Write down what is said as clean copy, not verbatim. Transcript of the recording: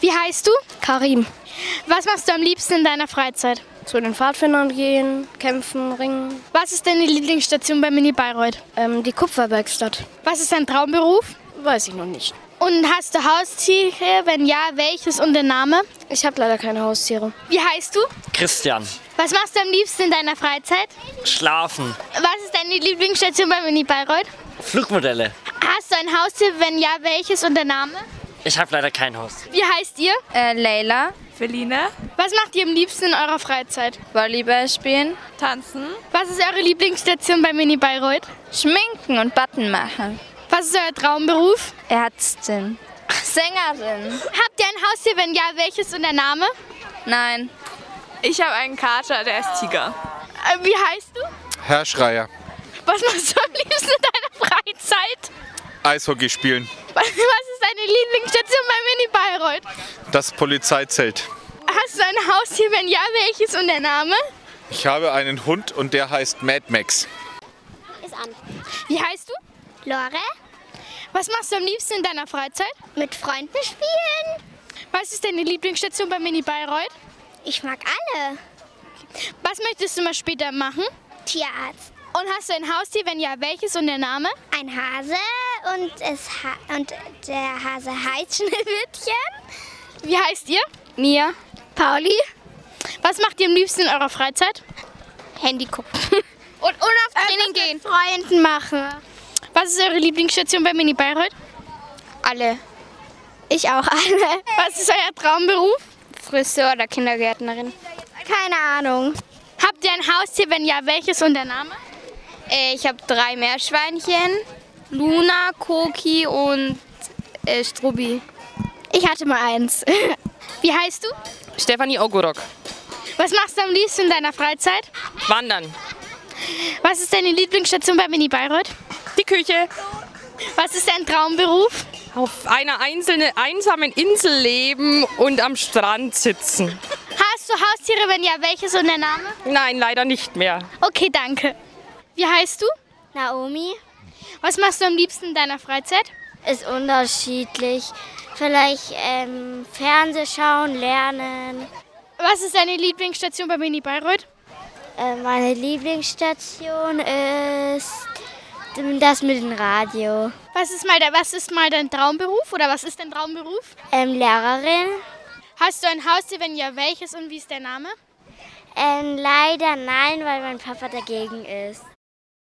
Wie heißt du? Karim. Was machst du am liebsten in deiner Freizeit? Zu den Pfadfindern gehen, kämpfen, ringen. Was ist deine Lieblingsstation bei Mini Bayreuth? Die Kupferwerkstatt. Was ist dein Traumberuf? Weiß ich noch nicht. Und hast du Haustiere? Wenn ja, welches und der Name? Ich habe leider keine Haustiere. Wie heißt du? Christian. Was machst du am liebsten in deiner Freizeit? Schlafen. Was ist deine Lieblingsstation bei Mini Bayreuth? Flugmodelle. Hast du ein Haustier? Wenn ja, welches und der Name? Ich habe leider kein Haus. Wie heißt ihr? Leila. Felina. Was macht ihr am liebsten in eurer Freizeit? Volleyball spielen. Tanzen. Was ist eure Lieblingsstation bei Mini Bayreuth? Schminken und Button machen. Was ist euer Traumberuf? Ärztin. Sängerin. Habt ihr ein Haustier? Wenn ja, welches und der Name? Nein. Ich habe einen Kater, der ist Tiger. Wie heißt du? Herr Schreier. Was machst du am liebsten in deiner Freizeit? Eishockey spielen. Was ist deine Lieblingsstation bei Mini Bayreuth? Das Polizeizelt. Hast du ein Haustier? Wenn ja, welches und der Name? Ich habe einen Hund und der heißt Mad Max. Ist an. Wie heißt du? Lore, Was machst du am liebsten in deiner Freizeit? mit Freunden spielen. Was ist deine Lieblingsstation bei Mini Bayreuth? Ich mag alle. Was möchtest du mal später machen? Tierarzt. Und hast du ein Haustier? Wenn ja, welches und der Name? Ein Hase und der Hase heißt Schneewittchen. Wie heißt ihr? Mia. Pauli. Was macht ihr am liebsten in eurer Freizeit? Handy gucken. Und auf Training gehen. Freunden machen. Was ist eure Lieblingsstation bei Mini Bayreuth? Alle. Ich auch alle. Was ist euer Traumberuf? Friseur oder Kindergärtnerin. Keine Ahnung. Habt ihr ein Haustier? Wenn ja, welches und der Name? Ich habe 3 Meerschweinchen. Luna, Koki und Strubbi. Ich hatte mal eins. Wie heißt du? Stefanie Ogorok. Was machst du am liebsten in deiner Freizeit? Wandern. Was ist deine Lieblingsstation bei Mini Bayreuth? Die Küche. Was ist dein Traumberuf? Auf einer einsamen Insel leben und am Strand sitzen. Hast du Haustiere? Wenn ja, welches und der Name? Nein, leider nicht mehr. Okay, danke. Wie heißt du? Naomi. Was machst du am liebsten in deiner Freizeit? Ist unterschiedlich. Vielleicht Fernseh schauen, lernen. Was ist deine Lieblingsstation bei Mini Bayreuth? Meine Lieblingsstation ist das mit dem Radio. Was ist mal dein Traumberuf oder was ist dein Traumberuf? Lehrerin. Hast du ein Haustier? Wenn ja, welches und wie ist der Name? Leider nein, weil mein Papa dagegen ist.